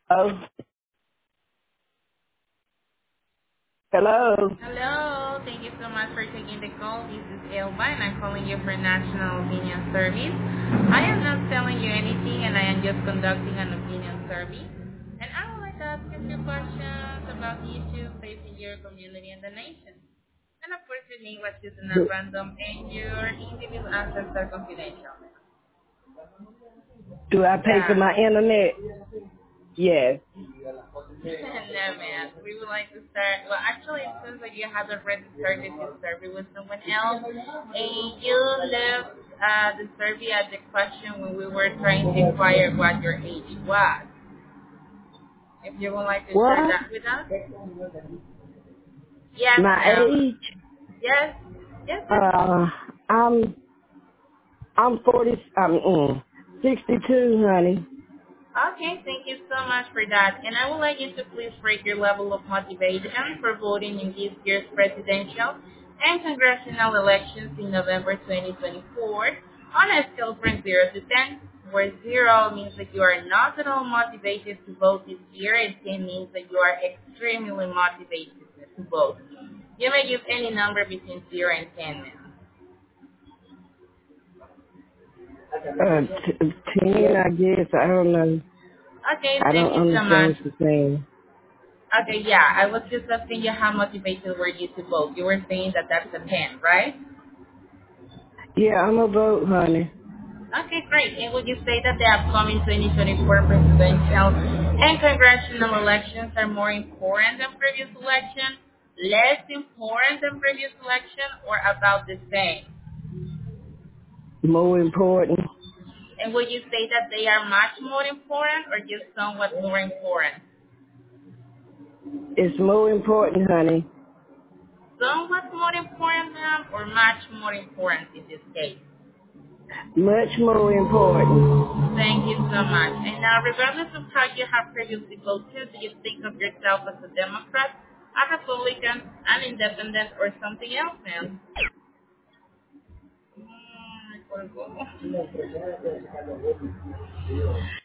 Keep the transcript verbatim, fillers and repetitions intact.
Oh, hello. Hello. Thank you so much for taking the call. This is Elba, and I'm calling you for National Opinion Service. I am not telling you anything, and I am just conducting an opinion survey. And I would like to ask you a few questions about the issues facing your community and the nation. And of course, your name was chosen at Do, random, and your individual answers are confidential. do I pay for Yeah. my internet? Yes. No, man. We would like to start. Well, actually, it seems like you have already started this survey with someone else, and you left uh, the survey at the question when we were trying to inquire what your age was. If you would like to share What? that with us. Yes, My ma'am. age? Yes. Yes, ma'am. Uh, I'm I'm forty. I'm mm, sixty-two, honey. Okay, thank you so much for that. And I would like you to please rate your level of motivation for voting in this year's presidential and congressional elections in November twenty twenty-four on a scale from zero to ten, where zero means that you are not at all motivated to vote this year and ten means that you are extremely motivated to vote. You may use any number between zero and ten now. Uh, t- ten, I guess. I don't know. Okay, I thank don't you so understand much. what you're saying. Okay, yeah, I was just asking you how motivated were you to vote. You were saying that that's a ten, right? Yeah, I'm a vote, honey. Okay, great. And would you say that the upcoming twenty twenty-four presidential and congressional elections are more important than previous election, less important than previous election, or about the same? More important. And would you say that they are much more important or just somewhat more important? It's more important, honey. Somewhat more important, ma'am, or much more important in this case? Much more important. Thank you so much. And now, regardless of how you have previously voted, do you think of yourself as a Democrat, a Republican, an Independent, or something else, ma'am? Mm,